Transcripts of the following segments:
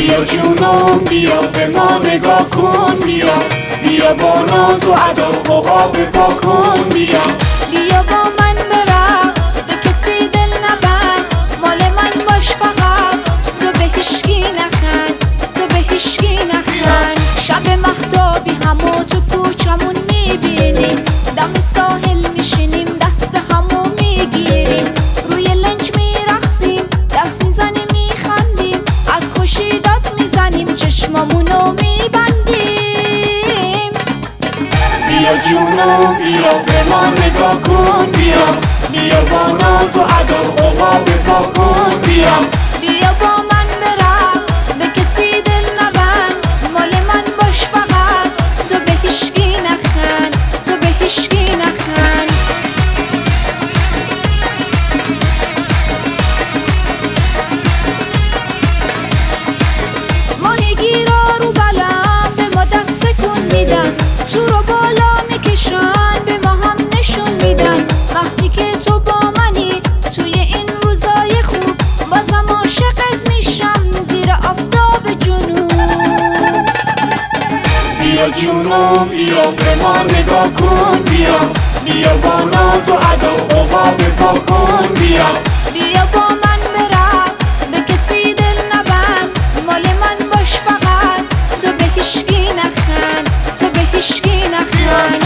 بیا جونم بیا به ما نگاه کن، بیا با ناز و ادا عقاب پا کن، بیا با من برقص، به کسی دل نبند، مال من باش فقط، تو به هیشکی نخند، تو به هیشکی نخند. شب مهتابی همو تو کوچمون میبینیم، دم ساحل میشینیم دست همو میگیریم، روی لنج میرقصیم دست میزنیم میخندیم، از خوشی داد میزنیم چشمامونو میبندیم. بیا جونم بیا به ما نگاه کن، بیا با ناز و ادا عقاب پا کن، بیا با من برقص، به کسی دل نبند، مال من باش فقط، تو به هیشکی نخند، تو به هیشکی نخند. ماهیگیرا رو بلم به ما دست تکون میدن، تو رو بالا میکشن به ما هم نشون میدن، وقتی که تو با منی توی این روزای خوب، بازم عاشقت میشم زیر آفتاب جنوب. بیا جونم بیا به ما نگاه کن، بیا با ناز و ادا عقاب پا کن، بیا با من برقص، به کسی دل نبند، مال من باش فقط، تو به هیشکی نخند، تو به هیشکی نخند.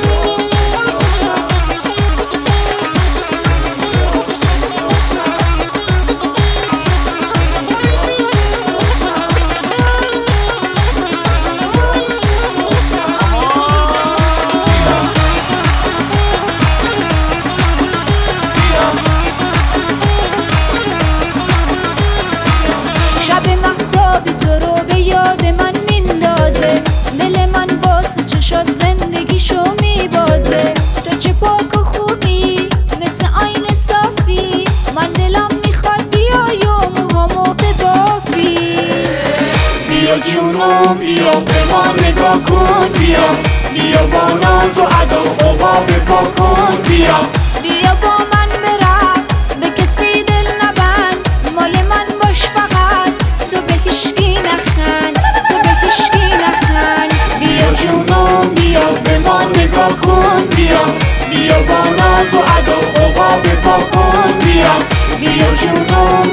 شب مهتابی تو رو به یاد من میندازه، دل من واسه چشات زندگیشو میبازه، تو چه پاک و خوبی مثل آینه صافی، من دلم میخواد بیای و موهامو ببافی. بیا جونم بیا به ما نگاه کن، بیا با ناز و ادا عقاب پا کن، بیا با من برقص، به کسی دل نبند، مال من باش فقط، تو به هیشکی نخند، تو به هیشکی نخند. بیا جونم بیا به ما نگاه کن، بیا با ناز و ادا عقاب پا کن، بیا جونم